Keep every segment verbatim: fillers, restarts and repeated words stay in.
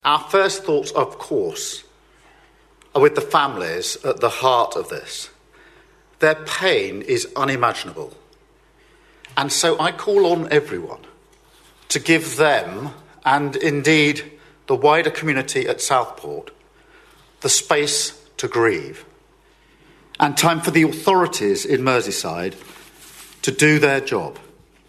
Our first thoughts, of course, are with the families at the heart of this. Their pain is unimaginable. And so I call on everyone to give them, and indeed the wider community at Southport, the space to grieve, and time for the authorities in Merseyside to do their job.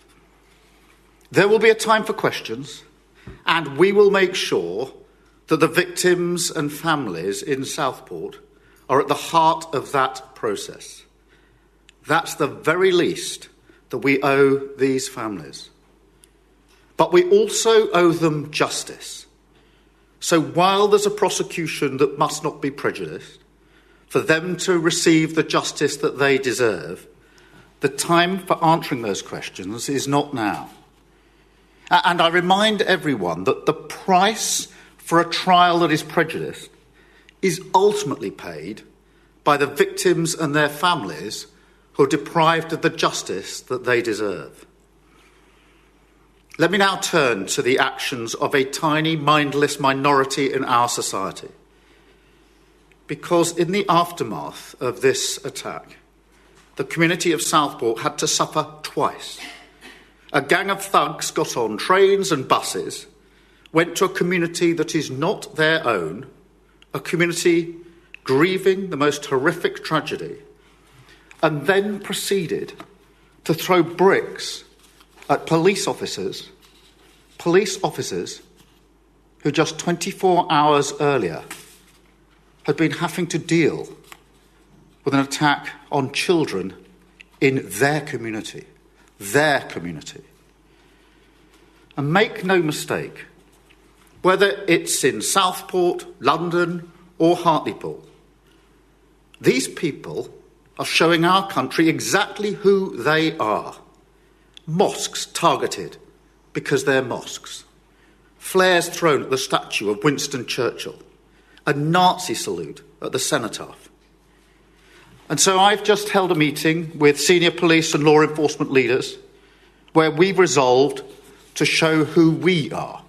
There will be a time for questions, and we will make sure that the victims and families in Southport are at the heart of that process. That's the very least that we owe these families. But we also owe them justice. So while there's a prosecution that must not be prejudiced, for them to receive the justice that they deserve, the time for answering those questions is not now. And I remind everyone that the price for a trial that is prejudiced is ultimately paid by the victims and their families who are deprived of the justice that they deserve. Let me now turn to the actions of a tiny, mindless minority in our society. Because in the aftermath of this attack, the community of Southport had to suffer twice. A gang of thugs got on trains and buses, went to a community that is not their own, a community grieving the most horrific tragedy, and then proceeded to throw bricks at police officers, police officers who just twenty-four hours earlier had been having to deal with an attack on children in their community, their community. And make no mistake, whether it's in Southport, London, or Hartlepool, these people are showing our country exactly who they are. Mosques targeted because they're mosques. Flares thrown at the statue of Winston Churchill. A Nazi salute at the cenotaph. And so I've just held a meeting with senior police and law enforcement leaders where we've resolved to show who we are.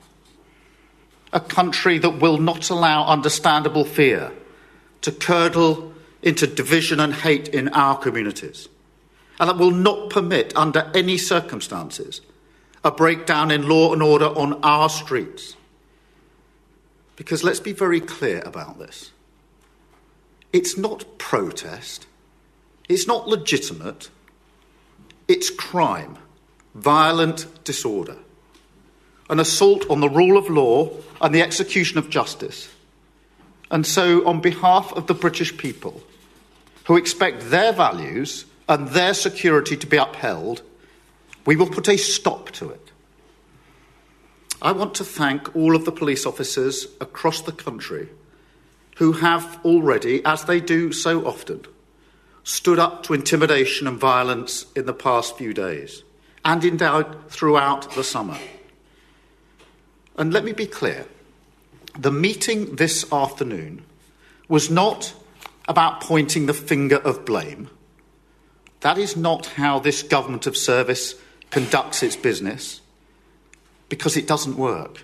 A country that will not allow understandable fear to curdle into division and hate in our communities, and that will not permit, under any circumstances, a breakdown in law and order on our streets. Because let's be very clear about this. It's not protest. It's not legitimate. It's crime, violent disorder, an assault on the rule of law and the execution of justice. And so, on behalf of the British people, who expect their values and their security to be upheld, we will put a stop to it. I want to thank all of the police officers across the country who have already, as they do so often, stood up to intimidation and violence in the past few days, and indeed throughout the summer. And let me be clear, the meeting this afternoon was not about pointing the finger of blame. That is not how this government of service conducts its business, because it doesn't work.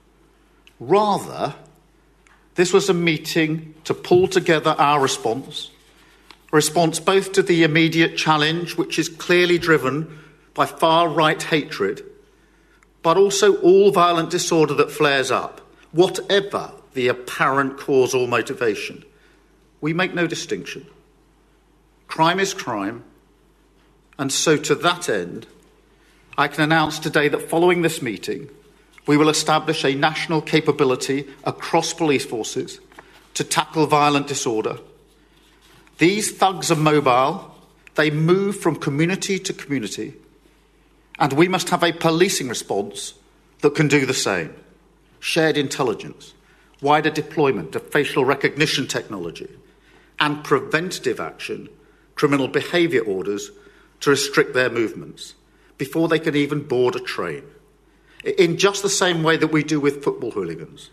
Rather, this was a meeting to pull together our response, a response both to the immediate challenge, which is clearly driven by far-right hatred, but also all violent disorder that flares up, whatever the apparent cause or motivation. We make no distinction. Crime is crime, and so to that end, I can announce today that following this meeting, we will establish a national capability across police forces to tackle violent disorder. These thugs are mobile, they move from community to community, and we must have a policing response that can do the same. Shared intelligence, wider deployment of facial recognition technology, and preventative action, criminal behaviour orders to restrict their movements before they can even board a train, in just the same way that we do with football hooligans.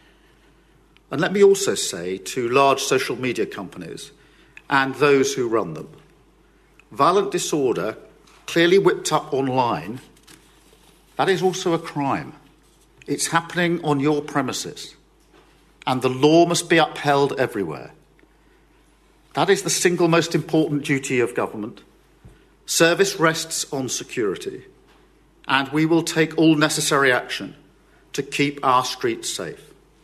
And let me also say to large social media companies and those who run them, violent disorder clearly whipped up online, that is also a crime. It's happening on your premises. and the law must be upheld everywhere. That is the single most important duty of government. Service rests on security, and we will take all necessary action to keep our streets safe.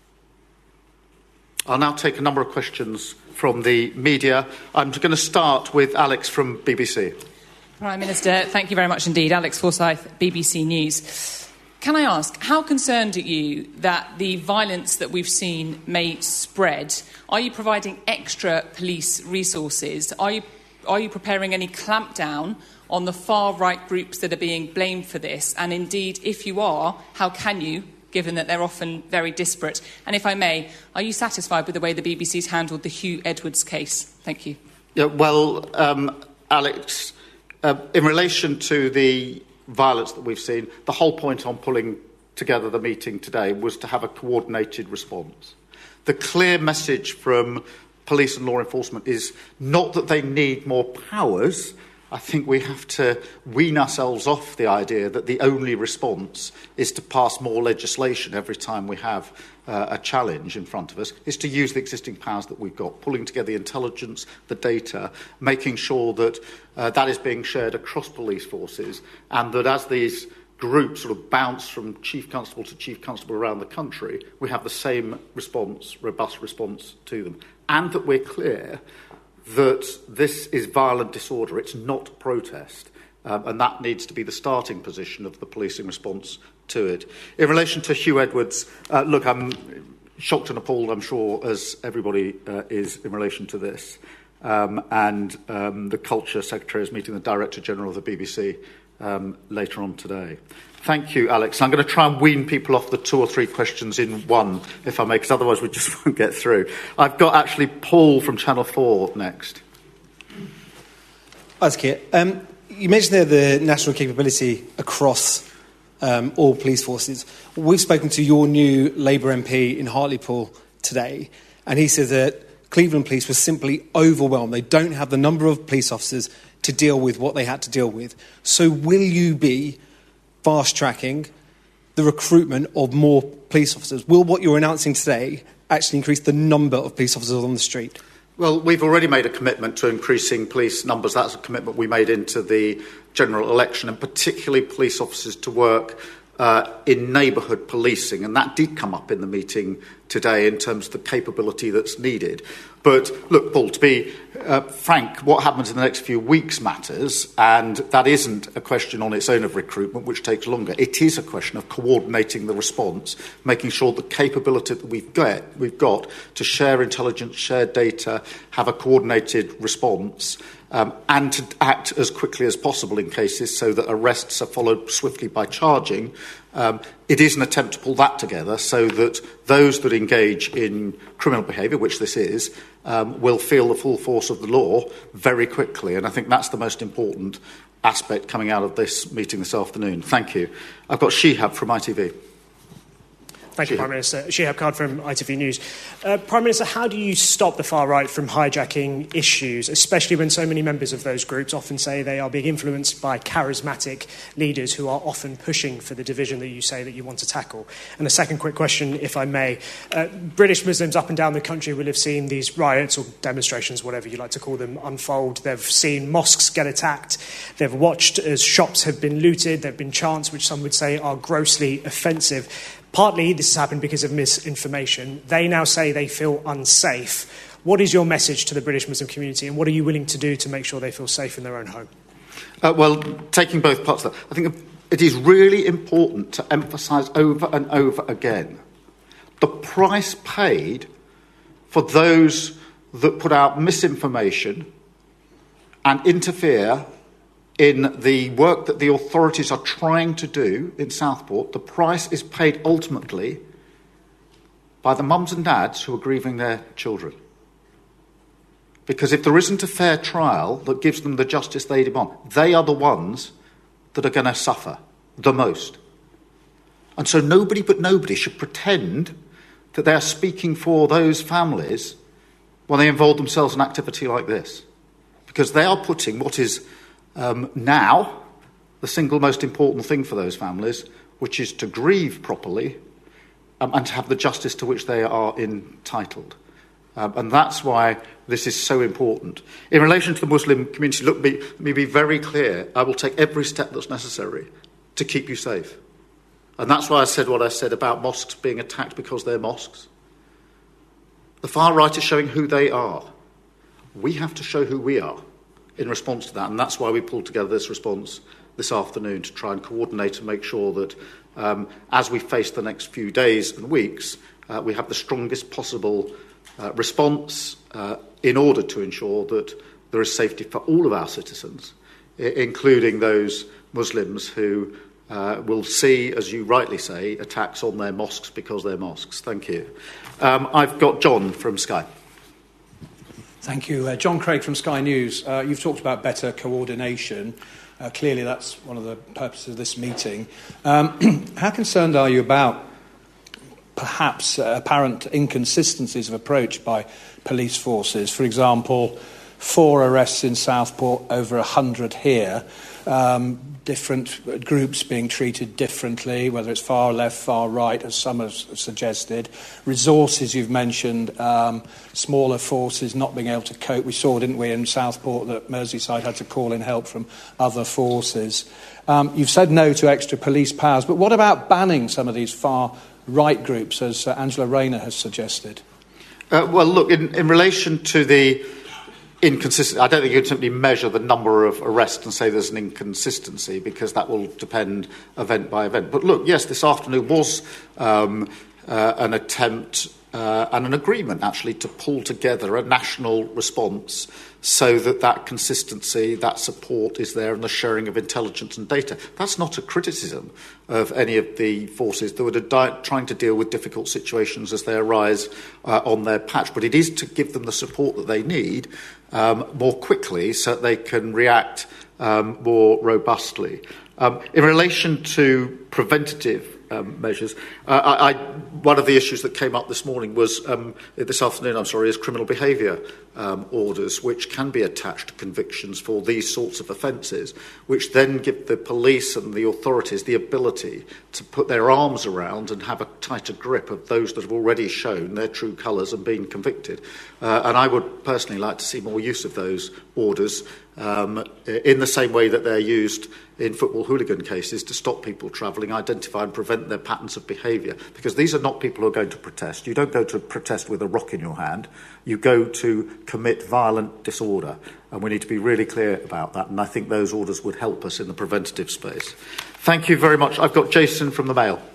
I'll now take a number of questions from the media. I'm going to start with Alex from B B C. Prime Minister, thank you very much indeed. Alex Forsyth, B B C News. Can I ask, how concerned are you that the violence that we've seen may spread? Are you providing extra police resources? Are you, are you preparing any clampdown on the far-right groups that are being blamed for this? And indeed, if you are, how can you, given that they're often very disparate? And if I may, are you satisfied with the way the B B C's handled the Hugh Edwards case? Thank you. Yeah, well, um, Alex, uh, in relation to the violence that we've seen, the whole point on pulling together the meeting today was to have a coordinated response. The clear message from police and law enforcement is not that they need more powers. I think we have to wean ourselves off the idea that the only response is to pass more legislation every time we have uh, a challenge in front of us. It's to use the existing powers that we've got, pulling together the intelligence, the data, making sure that uh, that is being shared across police forces, and that as these groups sort of bounce from chief constable to chief constable around the country, we have the same response, robust response to them, and that we're clear that this is violent disorder, it's not protest, um, and that needs to be the starting position of the policing response to it. In relation to Hugh Edwards, uh, look, I'm shocked and appalled, I'm sure, as everybody uh, is in relation to this, um, and um, the Culture Secretary is meeting the Director General of the B B C um, later on today. Thank you, Alex. I'm going to try and wean people off the two or three questions in one, if I may, because otherwise we just won't get through. I've got actually Paul from Channel four next. Hi, Keir. Um, you mentioned there the national capability across um, all police forces. We've spoken to your new Labour M P in Hartlepool today, and he said that Cleveland Police was simply overwhelmed. They don't have the number of police officers to deal with what they had to deal with. So will you be fast-tracking the recruitment of more police officers? Will what you're announcing today actually increase the number of police officers on the street? Well, we've already made a commitment to increasing police numbers. That's a commitment we made into the general election, and particularly police officers to work uh, in neighbourhood policing. And that did come up in the meeting today in terms of the capability that's needed. But look, Paul, to be uh, frank, what happens in the next few weeks matters, and that isn't a question on its own of recruitment, which takes longer. It is a question of coordinating the response, making sure the capability that we've got, we've got to share intelligence, share data, have a coordinated response, um, and to act as quickly as possible in cases so that arrests are followed swiftly by charging. Um, it is an attempt to pull that together so that those that engage in criminal behaviour, which this is, um, will feel the full force of the law very quickly. And I think that's the most important aspect coming out of this meeting this afternoon. Thank you. I've got Shihab from I T V. Thank you, Prime Minister. Shihab Khan from I T V News. Uh, Prime Minister, how do you stop the far right from hijacking issues, especially when so many members of those groups often say they are being influenced by charismatic leaders who are often pushing for the division that you say that you want to tackle? And a second quick question, if I may. Uh, British Muslims up and down the country will have seen these riots or demonstrations, whatever you like to call them, unfold. They've seen mosques get attacked. They've watched as shops have been looted. There have been chants which some would say are grossly offensive. Partly this has happened because of misinformation. They now say they feel unsafe. What is your message to the British Muslim community, and what are you willing to do to make sure they feel safe in their own home? Uh, well, taking both parts of that, I think it is really important to emphasise over and over again the price paid for those that put out misinformation and interfere in the work that the authorities are trying to do in Southport. The price is paid ultimately by the mums and dads who are grieving their children. Because if there isn't a fair trial that gives them the justice they demand, they are the ones that are going to suffer the most. And so nobody but nobody should pretend that they are speaking for those families when they involve themselves in activity like this. Because they are putting what is Um, now, the single most important thing for those families, which is to grieve properly um, and to have the justice to which they are entitled. Um, and that's why this is so important. In relation to the Muslim community, look, be, let me be very clear. I will take every step that's necessary to keep you safe. And that's why I said what I said about mosques being attacked because they're mosques. The far right is showing who they are. We have to show who we are in response to that. And that's why we pulled together this response this afternoon to try and coordinate and make sure that um, as we face the next few days and weeks, uh, we have the strongest possible uh, response uh, in order to ensure that there is safety for all of our citizens, I- including those Muslims who uh, will see, as you rightly say, attacks on their mosques because they're mosques. Thank you. Um, I've got John from Sky. Thank you. Uh, John Craig from Sky News. Uh, you've talked about better coordination. Uh, clearly, that's one of the purposes of this meeting. Um, how concerned are you about perhaps uh, apparent inconsistencies of approach by police forces? For example, four arrests in Southport, over a hundred here. Um, different groups being treated differently, whether it's far left, far right, as some have suggested. Resources you've mentioned, um, smaller forces not being able to cope. We saw, didn't we, in Southport that Merseyside had to call in help from other forces. Um, you've said no to extra police powers, but what about banning some of these far right groups, as uh, Angela Rayner has suggested? Uh, well, look, in, in relation to the inconsistent, I don't think you can simply measure the number of arrests and say there's an inconsistency, because that will depend event by event. But look, yes, this afternoon was um, uh, an attempt uh, and an agreement, actually, to pull together a national response so that that consistency, that support is there, and the sharing of intelligence and data. That's not a criticism of any of the forces that were di- trying to deal with difficult situations as they arise uh, on their patch, but it is to give them the support that they need um, more quickly so that they can react um, more robustly. Um, in relation to preventative Um, measures. Uh, I, I, one of the issues that came up this morning was, um, this afternoon, I'm sorry, is criminal behaviour um, orders, which can be attached to convictions for these sorts of offences, which then give the police and the authorities the ability to put their arms around and have a tighter grip of those that have already shown their true colours and been convicted. Uh, and I would personally like to see more use of those orders um, in the same way that they're used in football hooligan cases to stop people travelling, identify and prevent their patterns of behaviour. Because these are not people who are going to protest. You don't go to protest with a rock in your hand. You go to commit violent disorder. And we need to be really clear about that. And I think those orders would help us in the preventative space. Thank you very much. I've got Jason from the Mail.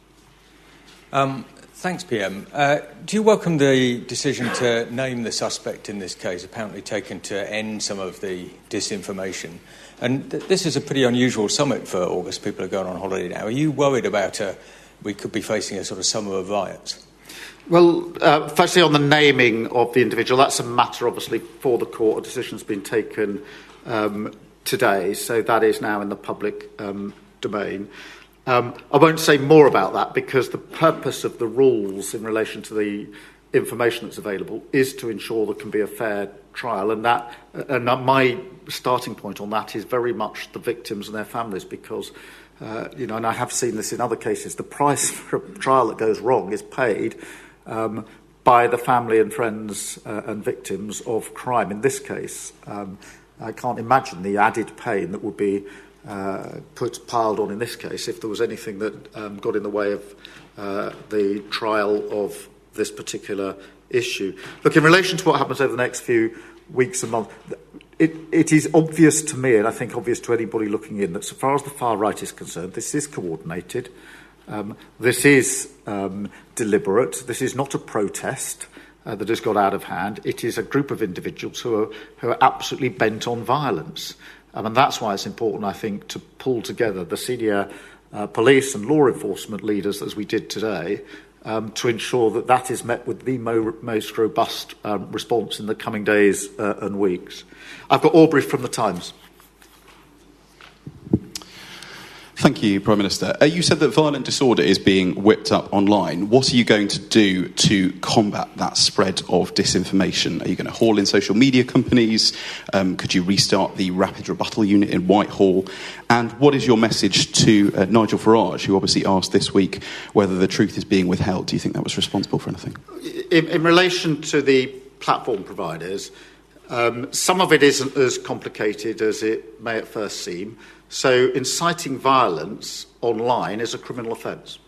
Um, thanks, P M. Uh, do you welcome the decision to name the suspect in this case, apparently taken to end some of the disinformation? And th- this is a pretty unusual summit for August. People are going on holiday now. Are you worried about uh, we could be facing a sort of summer of riots? Well, uh, firstly, on the naming of the individual, that's a matter, obviously, for the court. A decision's been taken um, today, so that is now in the public um, domain. Um, I won't say more about that, because the purpose of the rules in relation to the information that's available is to ensure there can be a fair trial, and that and my starting point on that is very much the victims and their families, because uh, you know, and I have seen this in other cases, the price for a trial that goes wrong is paid um, by the family and friends uh, and victims of crime. In this case, um, I can't imagine the added pain that would be uh, put piled on in this case if there was anything that um, got in the way of uh, the trial of this particular issue. Look, in relation to what happens over the next few weeks and months, it, it is obvious to me, and I think obvious to anybody looking in, that so far as the far right is concerned, this is coordinated, um, this is um, deliberate, this is not a protest uh, that has got out of hand. It is a group of individuals who are, who are absolutely bent on violence. Um, and that's why it's important, I think, to pull together the senior uh, police and law enforcement leaders, as we did today, Um, to ensure that that is met with the mo- most robust um, response in the coming days uh, and weeks. I've got Aubrey from The Times. Thank you, Prime Minister. Uh, you said that violent disorder is being whipped up online. What are you going to do to combat that spread of disinformation? Are you going to haul in social media companies? Um, could you restart the rapid rebuttal unit in Whitehall? And what is your message to uh, Nigel Farage, who obviously asked this week whether the truth is being withheld? Do you think that was responsible for anything? In, in relation to the platform providers, um, some of it isn't as complicated as it may at first seem. So inciting violence online is a criminal offence.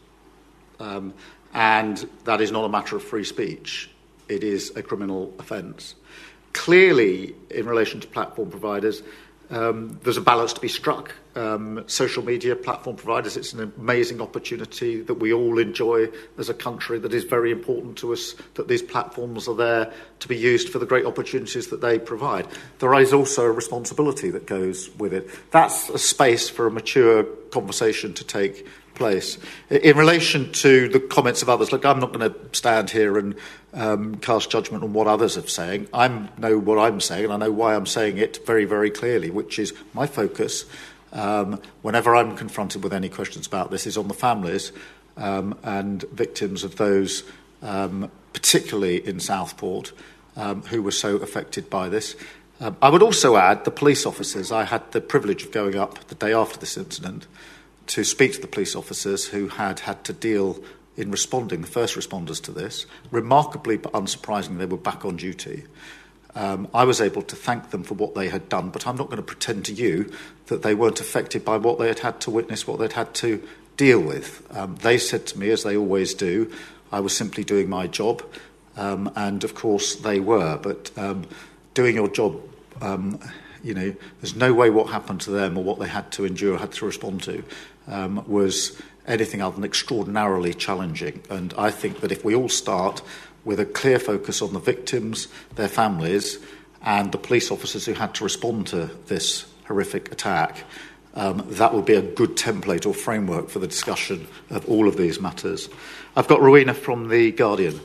Um, and that is not a matter of free speech. It is a criminal offence. Clearly, in relation to platform providers, um, there's a balance to be struck. Um, social media platform providers, it's an amazing opportunity that we all enjoy as a country, that is very important to us, that these platforms are there to be used for the great opportunities that they provide. There is also a responsibility that goes with it. That's a space for a mature conversation to take place. In relation to the comments of others, look, I'm not going to stand here and um, cast judgment on what others are saying. I know what I'm saying, and I know why I'm saying it very, very clearly, which is my focus, um, whenever I'm confronted with any questions about this, is on the families um, and victims of those, um, particularly in Southport, um, who were so affected by this. Um, I would also add the police officers. I had the privilege of going up the day after this incident to speak to the police officers who had had to deal in responding, the first responders to this. Remarkably but unsurprisingly, they were back on duty. Um, I was able to thank them for what they had done, but I'm not going to pretend to you that they weren't affected by what they had had to witness, what they'd had to deal with. Um, they said to me, as they always do, I was simply doing my job, um, and of course they were. But um, doing your job, um, you know, there's no way what happened to them or what they had to endure, had to respond to, um, was anything other than extraordinarily challenging. And I think that if we all start with a clear focus on the victims, their families, and the police officers who had to respond to this horrific attack, um, that will be a good template or framework for the discussion of all of these matters. I've got Rowena from The Guardian.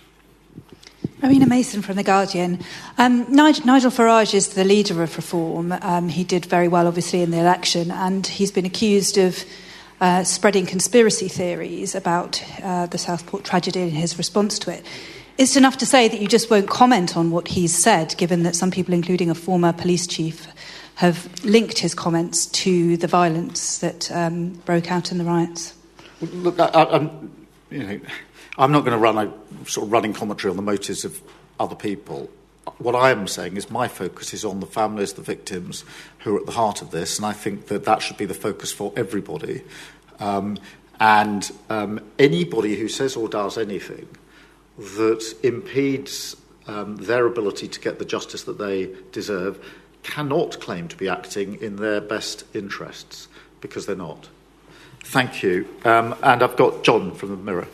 Rowena Mason from The Guardian. Um, Nigel, Nigel Farage is the leader of Reform. Um, he did very well, obviously, in the election, and he's been accused of uh, spreading conspiracy theories about uh, the Southport tragedy and his response to it. Is it enough to say that you just won't comment on what he's said, given that some people, including a former police chief, have linked his comments to the violence that um, broke out in the riots? Look, I, I, I'm, you know, I'm not going to run a sort of running commentary on the motives of other people. What I am saying is my focus is on the families, the victims who are at the heart of this, and I think that that should be the focus for everybody. Um, and um, anybody who says or does anything that impedes um, their ability to get the justice that they deserve cannot claim to be acting in their best interests, because they're not. Thank you. Um, and I've got John from the Mirror.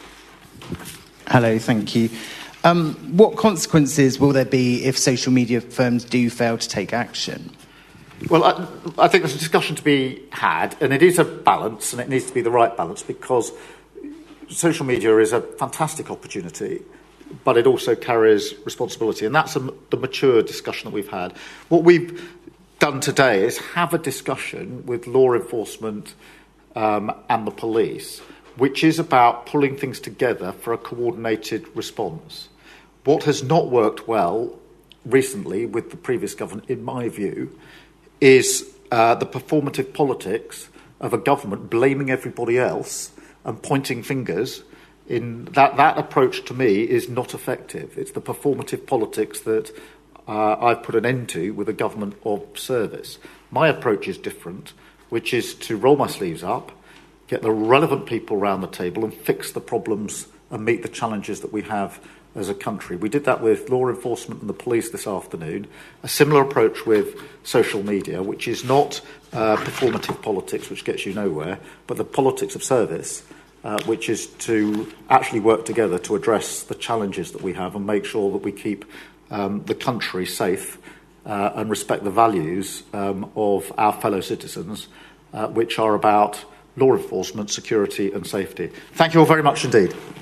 Hello, thank you. Um, what consequences will there be if social media firms do fail to take action? Well, I, I think there's a discussion to be had, and it is a balance, and it needs to be the right balance, because social media is a fantastic opportunity, but it also carries responsibility, and that's a, the mature discussion that we've had. What we've done today is have a discussion with law enforcement um, and the police, which is about pulling things together for a coordinated response. What has not worked well recently with the previous government, in my view, is uh, the performative politics of a government blaming everybody else and pointing fingers. In that, that approach to me is not effective. It's the performative politics that uh, I've put an end to with a government of service. My approach is different, which is to roll my sleeves up, get the relevant people around the table and fix the problems and meet the challenges that we have as a country. We did that with law enforcement and the police this afternoon. A similar approach with social media, which is not uh, performative politics, which gets you nowhere, but the politics of service, uh, which is to actually work together to address the challenges that we have and make sure that we keep um, the country safe uh, and respect the values um, of our fellow citizens, uh, which are about law enforcement, security and safety. Thank you all very much indeed.